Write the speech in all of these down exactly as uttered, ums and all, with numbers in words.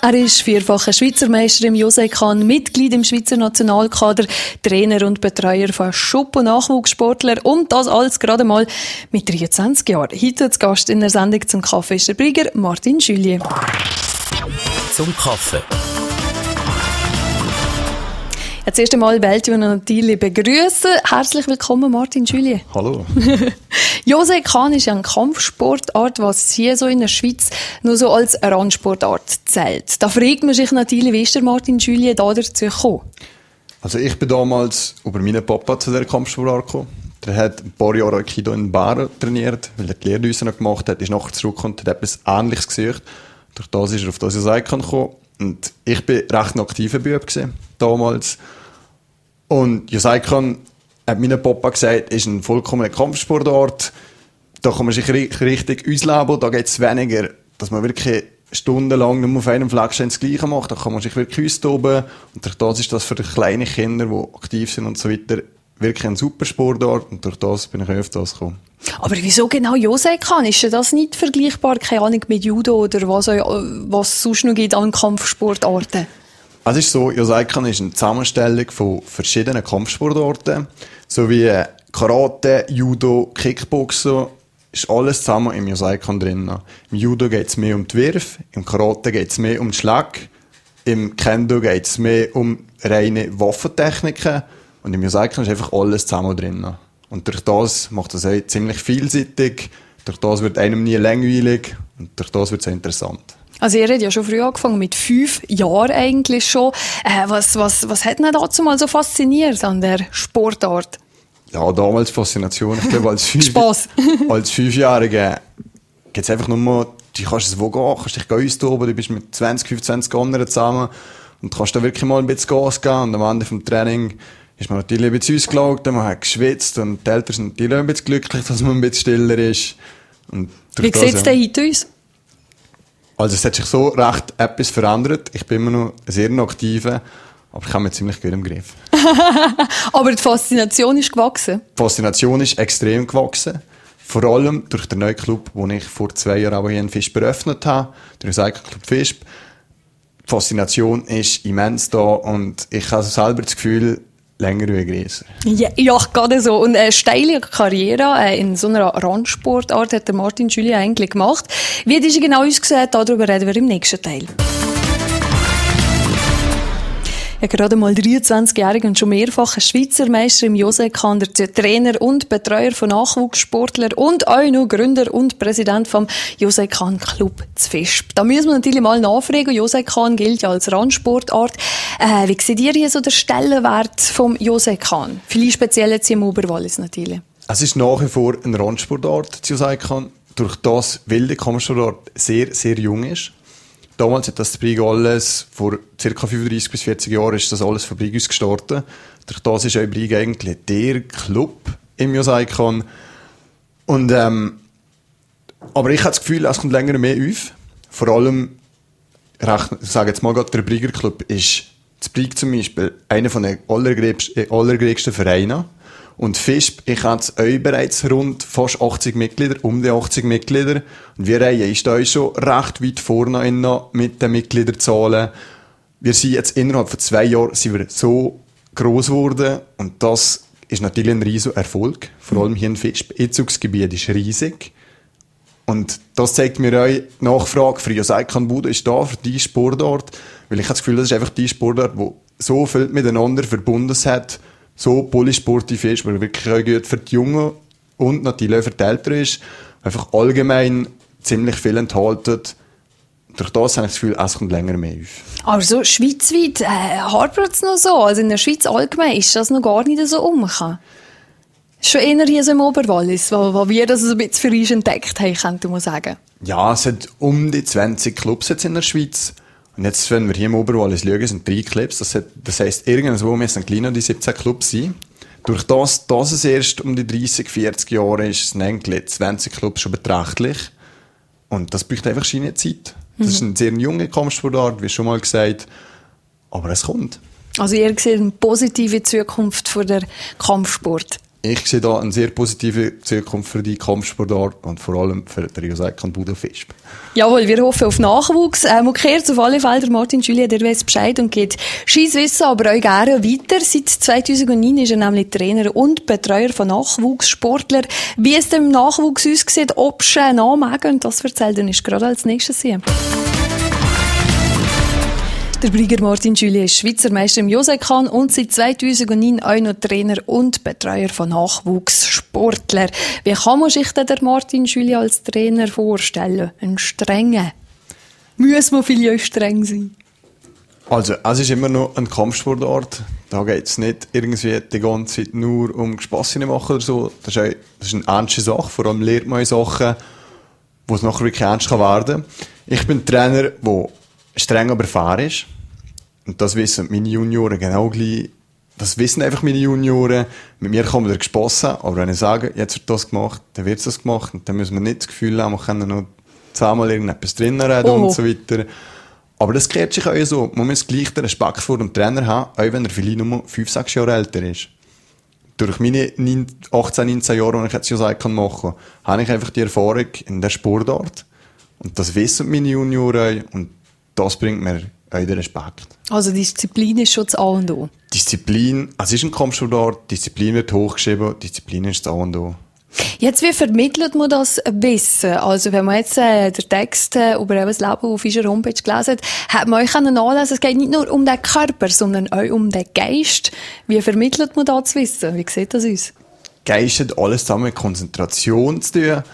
Er ist vierfacher Schweizer Meister im Joseikan, Mitglied im Schweizer Nationalkader, Trainer und Betreuer von Schub- und Nachwuchssportlern und das alles gerade mal mit dreiundzwanzig Jahren. Heute zu Gast in der Sendung zum Kaffee ist der Brieger Martin Julier. Zum Kaffee. Jetzt erst einmal Beltio und Nathalie begrüßen. Herzlich willkommen, Martin Julier. Hallo. Joseikan ist ja eine Kampfsportart, was hier so in der Schweiz nur so als Randsportart zählt. Da fragt man sich natürlich, wie ist der Martin Julier da dazu gekommen? Also ich bin damals über meinen Papa zu dieser Kampfsportart gekommen. Der hat ein paar Jahre Aikido in Bern trainiert, weil er die Lehrhäuser noch gemacht hat, ist nachher zurückgekommen und hat etwas Ähnliches gesucht. Durch das ist er auf das Joseikan gekommen. Und ich war recht ein aktiver Bub gewesen, damals. Und Joseikan, hat mein Papa gesagt, ist eine vollkommene Kampfsportart. Da kann man sich richtig ausleben. Da geht es weniger, dass man wirklich stundenlang nur auf einem Fleck das Gleiche macht. Da kann man sich wirklich austoben. Und durch das ist das für die kleinen Kinder, die aktiv sind und so weiter, wirklich ein super Sportart. Und durch das bin ich auf das gekommen. Aber wieso genau Joseikan? Ist das nicht vergleichbar, keine Ahnung, mit Judo oder was, was es sonst noch gibt an Kampfsportarten? Es ist so, Joseikan ist eine Zusammenstellung von verschiedenen Kampfsportarten, so wie Karate, Judo, Kickboxen, ist alles zusammen im Joseikan drin. Im Judo geht es mehr um die Wirf, im Karate geht es mehr um den Schlag, im Kendo geht es mehr um reine Waffentechniken und im Joseikan ist einfach alles zusammen drin. Und durch das macht es auch ziemlich vielseitig, durch das wird einem nie langweilig und durch das wird es auch interessant. Also ihr habt ja schon früh angefangen, mit fünf Jahren eigentlich schon. Äh, was, was, was hat denn dazu mal so fasziniert an der Sportart? Ja, damals Faszination. Ich glaube, als, fünf, Spass. als Fünfjähriger geht es einfach nur mal, du kannst es wo gehen, kannst dich austoben, du bist mit zwanzig, fünfundzwanzig anderen zusammen und kannst da wirklich mal ein bisschen Gas geben. Und am Ende des Trainings ist man natürlich ein bisschen ausgelaugt, man hat geschwitzt und die Eltern sind natürlich ein bisschen glücklich, dass man ein bisschen stiller ist. Und wie sieht es denn heute aus? Also es hat sich so recht etwas verändert. Ich bin immer noch sehr aktiver, aber ich habe mich ziemlich gut im Griff. Aber die Faszination ist gewachsen? Die Faszination ist extrem gewachsen. Vor allem durch den neuen Club, den ich vor zwei Jahren auch hier in Visp eröffnet habe, der Joseikan Club Visp. Die Faszination ist immens da und ich habe selber das Gefühl, länger wie grösser. Ja, ja, gerade so. Und eine steile Karriere äh, in so einer Randsportart hat der Martin Julier eigentlich gemacht. Wie hat sie genau ausgesehen? Darüber reden wir im nächsten Teil. Ja, gerade mal dreiundzwanzigjähriger und schon mehrfacher Schweizer Meister im Joseikan, der Trainer und Betreuer von Nachwuchssportlern und auch noch Gründer und Präsident vom Joseikan Club zu Visp. Da müssen wir natürlich mal nachfragen. Joseikan gilt ja als Randsportart. Äh, wie seht ihr hier so den Stellenwert vom Joseikan? Vielleicht speziell jetzt im Oberwallis natürlich. Es ist nach wie vor eine Randsportart, das Joseikan, durch das wilde Kampfsportart sehr, sehr jung ist. Damals hat das Brig alles, vor ca. fünfunddreissig bis vierzig Jahren ist das alles von Brig aus gestartet. Durch das ist auch Brig eigentlich der Club im Joseikan. Und, ähm, aber ich habe das Gefühl, es kommt länger mehr auf. Vor allem, ich sage jetzt mal gerade, der Briger Club ist, das Brig zum Beispiel, einer von den allergrößten Vereinen. Und Visp, ich habe jetzt auch bereits rund fast achtzig Mitglieder, um die achtzig Mitglieder. Und wir Reihe ist da schon recht weit vorne mit den Mitgliederzahlen. Wir sind jetzt innerhalb von zwei Jahren sind wir so gross geworden. Und das ist natürlich ein riesiger Erfolg. Vor allem hier in Visp. Das Einzugsgebiet ist riesig. Und das zeigt mir auch, die Nachfrage für Joseikan Bude ist da, für diese Sportart. Weil ich habe das Gefühl, das ist einfach die Sportart, die so viel miteinander verbunden hat, so polysportiv ist, weil wirklich auch gut für die Jungen und natürlich auch für die Eltern ist, einfach allgemein ziemlich viel enthalten. Durch das habe ich das Gefühl, es kommt länger mehr auf. Also schweizweit äh, hapert es noch so? Also in der Schweiz allgemein ist das noch gar nicht so umgekommen? Schon eher hier so im Oberwallis, wo, wo wir das so ein bisschen für uns entdeckt haben, könnte man sagen. Ja, es hat um die zwanzig Clubs jetzt in der Schweiz. Und jetzt, wenn wir hier im Oberwallis schauen, sind drei Clubs. Das, hat, das heisst, irgendwo müssen kleiner die siebzehn Clubs sein. Durch das, dass es erst um die dreissig, vierzig Jahre ist, sind eigentlich zwanzig Clubs schon beträchtlich. Und das braucht einfach seine Zeit. Das mhm. ist eine sehr junge Kampfsportart, wie schon mal gesagt. Aber es kommt. Also ihr seht eine positive Zukunft für den Kampfsport? ich sehe da eine sehr positive Zukunft für die Kampfsportart und vor allem für den Rio Seikan Budapest. Jawohl, wir hoffen auf Nachwuchs. Ähm, und kehrt auf alle Fälle der Martin Julia, der weiss Bescheid und geht Scheisswissen, aber auch gerne weiter. Seit zweitausendneun ist er nämlich Trainer und Betreuer von Nachwuchssportlern. Wie es dem Nachwuchs aussieht, ob sie nachmachen, und das erzählt er uns gerade als nächstes hier. Der Brigger Martin Julia ist Schweizer Meister im Josekan und seit zweitausendneun auch noch Trainer und Betreuer von Nachwuchssportlern. Wie kann man sich denn der Martin Julia als Trainer vorstellen? Ein strenger? Muss man vielleicht streng sein? Also, es ist immer noch ein Kampfsportart. Da geht es nicht irgendwie die ganze Zeit nur um Spass machen oder so. Das ist, eine, das ist eine ernste Sache. Vor allem lernt man Sachen, wo es nachher wirklich ernst werden kann. Ich bin ein Trainer, der streng aber fair ist. Und das wissen meine Junioren genau gleich. Das wissen einfach meine Junioren. Mit mir kann man Spass haben. Aber wenn ich sage, jetzt wird das gemacht, dann wird das gemacht. Und dann müssen wir nicht das Gefühl haben, wir können noch zweimal irgendetwas drinnen reden oh. und so weiter. Aber das kehrt sich auch so. Man muss gleich den Respekt vor dem Trainer haben, auch wenn er vielleicht nur fünf, sechs Jahre älter ist. Durch meine achtzehn, neunzehn Jahre, die ich jetzt Josekan machen kann, habe ich einfach die Erfahrung in der Sportart. Und das wissen meine Junioren auch. Und das bringt mir auch den Respekt. Also Disziplin ist schon das A und O? Disziplin, es ist ein Kampfsportart, Disziplin wird hochgeschrieben, Disziplin ist das A und O. Jetzt, wie vermittelt man das Wissen? Also, wenn man jetzt äh, den Text äh, über das Leben auf unserer Homepage gelesen hat, hat man euch nachlesen, es geht nicht nur um den Körper, sondern auch um den Geist. Wie vermittelt man das Wissen? Wie sieht das aus? Geist hat alles zusammen mit Konzentration zu tun.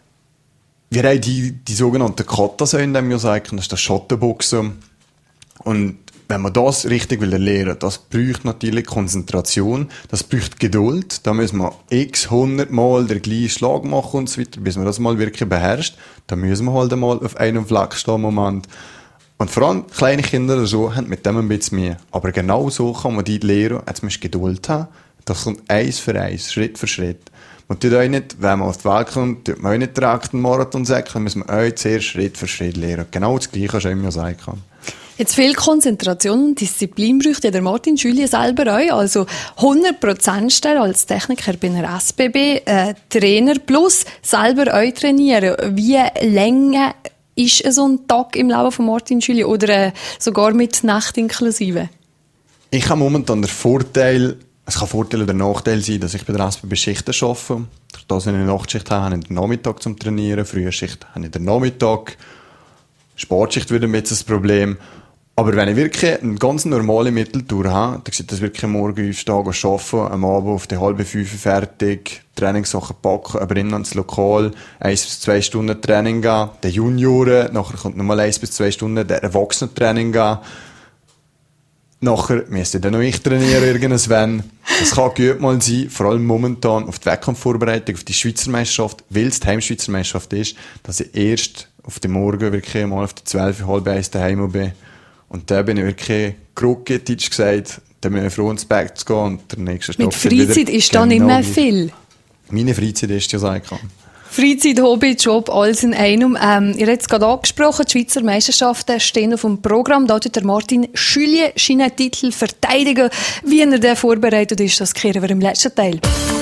Wir haben die, die sogenannten Katas in dem Josekan, das ist das Schottenboxen. Und wenn man das richtig will lernen, das braucht natürlich Konzentration, das braucht Geduld. Da müssen wir x hundert Mal den gleichen Schlag machen und so weiter, bis man das mal wirklich beherrscht. Da müssen wir halt einmal auf einem Fleck stehen, Moment. Und vor allem kleine Kinder oder so haben mit dem ein bisschen mehr. Aber genau so kann man die lernen. Jetzt musst du Geduld haben. Das kommt eins für eins, Schritt für Schritt. Man tut auch nicht, wenn man auf die Welt kommt, tut man auch nicht direkt einen Marathon sagen, dann müssen wir auch zuerst Schritt für Schritt lernen. Genau das Gleiche, was ich immer sagen kann. Jetzt viel Konzentration und Disziplin braucht ja der Martin Julia selber auch. Also hundert Prozent Stelle als Techniker bei einer S B B, äh, Trainer plus selber auch trainieren. Wie lange ist so ein Tag im Leben von Martin Julia oder äh, sogar mit Nacht inklusive? Ich habe momentan den Vorteil, es kann Vorteil oder Nachteil sein, dass ich bei der S B B Schichten arbeite. Dadurch, dass ich eine Nachtschicht habe, habe ich den Nachmittag zum Trainieren. Frühschicht habe ich den Nachmittag. Sportschicht wird ein bisschen das Problem. Aber wenn ich wirklich eine ganz normale Mitteltour habe, dann sieht das wirklich morgen aufstehen, arbeiten, am Abend auf die halbe fünf fertig, Trainingssachen packen, aber innen ins Lokal, eins bis zwei Stunden Training gehen, den Junioren, nachher kommt nochmal eins bis zwei Stunden der Erwachsenen-Training gehen. Nachher müsste dann noch ich trainieren, irgendwann. Das kann gut mal sein, vor allem momentan auf die Wettkampfvorbereitung, auf die Schweizer Meisterschaft, weil es die Heimschweizer Meisterschaft ist, dass ich erst auf den Morgen wirklich mal auf die zwölf, halb eins daheim bin. Und da bin ich wirklich geruckt, Deutsch gesagt, dann bin ich froh, ins Bett zu gehen und der nächste Stopp mit Freizeit ist da nicht mehr viel? Meine Freizeit ist ja sagen kann. Freizeit, Hobby, Job, alles in einem. Ähm, ihr habt es gerade angesprochen, die Schweizer Meisterschaften stehen auf dem Programm. Da tut der Martin Julia seinen Titel verteidigen. Wie er den vorbereitet ist, das kehren wir im letzten Teil.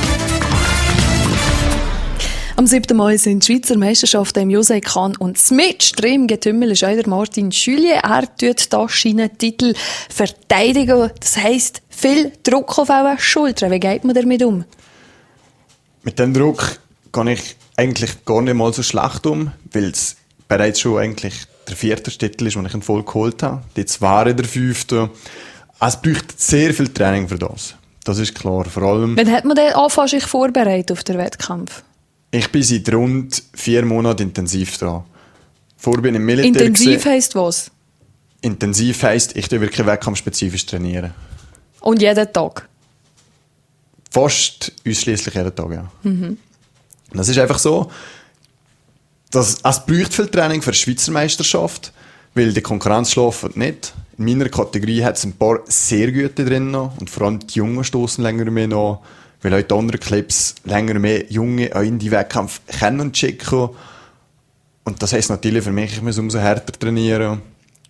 Am siebten Mai sind die Schweizer Meisterschaften im Josekan und Midstream Getümmel ist auch der Martin Julia. Er tut da seinen Titel verteidigen. Das heisst, viel Druck auf eure Schultern. Wie geht man damit um? Mit dem Druck gehe ich eigentlich gar nicht mal so schlecht um, weil es bereits schon eigentlich der vierte Titel ist, den ich in voll geholt habe. Jetzt war der fünfte. Es braucht sehr viel Training für das. Das ist klar. Vor allem. Wann hat man denn angefangen, sich vorbereitet auf den Wettkampf? Ich bin seit rund vier Monaten intensiv dran. Vorher bin ich im Militär. Intensiv heisst was? Intensiv heisst, ich tue wirklich wettkampfspezifisch trainieren. Und jeden Tag? Fast ausschliesslich jeden Tag, ja. Mhm. Das ist einfach so, dass es braucht viel Training für die Schweizer Meisterschaft, weil die Konkurrenz schläft nicht. In meiner Kategorie hat es ein paar sehr gute drin noch, und vor allem die Jungen stoßen länger mehr nach, weil auch die anderen Clips länger mehr Junge auch in die Wettkämpfe kennen und schicken. Und das heisst natürlich für mich, ich muss umso härter trainieren.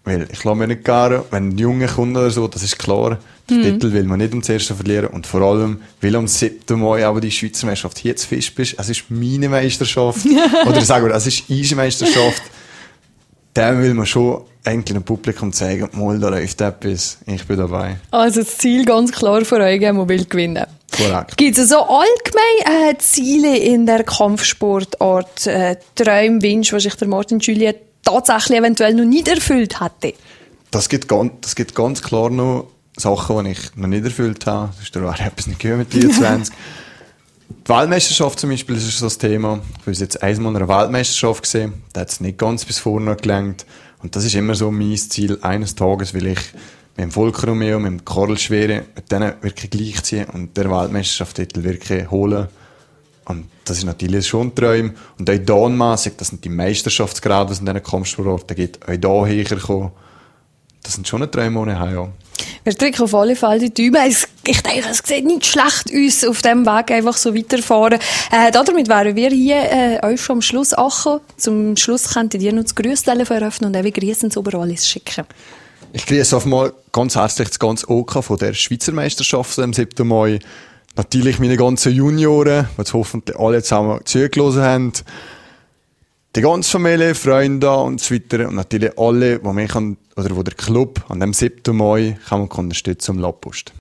Weil ich lasse mir nicht gern, wenn ein Junge kommt oder so, das ist klar, den mhm. Titel will man nicht um das erste verlieren und vor allem, weil am siebten Mai aber die Schweizer Meisterschaft hier zu fest bist, es ist meine Meisterschaft, oder sagen wir, es ist unsere Meisterschaft, dem will man schon eigentlich dem Publikum zeigen, mal, da läuft etwas, ich bin dabei. Also das Ziel ganz klar vor Augen, man will gewinnen. Korrekt. Gibt es so allgemein äh, Ziele in der Kampfsportart, äh, Träume, Wünsche, was sich der Martin Juliet tatsächlich eventuell noch nicht erfüllt hätte? Das gibt ganz, das gibt ganz klar noch Sachen, die ich noch nicht erfüllt habe. Das ist da auch etwas nicht gehört mit vierundzwanzig. Die Weltmeisterschaft zum Beispiel, das ist so das Thema. Ich war jetzt einmal in einer Weltmeisterschaft gesehen. Da hat es nicht ganz bis vorne gelangt. Und das ist immer so mein Ziel. Eines Tages will ich mit dem Volker Romeo, mit dem Karl Schwere, mit denen wirklich gleichziehen und der Weltmeisterschaftstitel wirklich holen. Und das ist natürlich schon ein Traum. Und auch danmassig, das sind die Meisterschaftsgrade, die es in diesen Kampfsportarten gibt, auch da herkommen. Das sind schon ein Träume, die ich habe, ja. Wir drücken auf alle Fälle die Daumen. Ich denke, es sieht nicht schlecht uns auf diesem Weg einfach so weiterfahren. Äh, damit wären wir hier äh, euch schon am Schluss angekommen. Zum Schluss könnt ihr noch das Grüßtelefon eröffnen und auch Grüße ins Oberallis schicken. Ich grüße auf mal ganz herzlich das ganze O K von der Schweizer Meisterschaft am siebten Mai. Natürlich meine ganzen Junioren, die jetzt hoffentlich alle zusammen zugelassen haben. Die ganze Familie, Freunde und so weiter. Und natürlich alle, die mich an, oder wo der Club an dem siebten Mai kann man unterstützen um Lappust.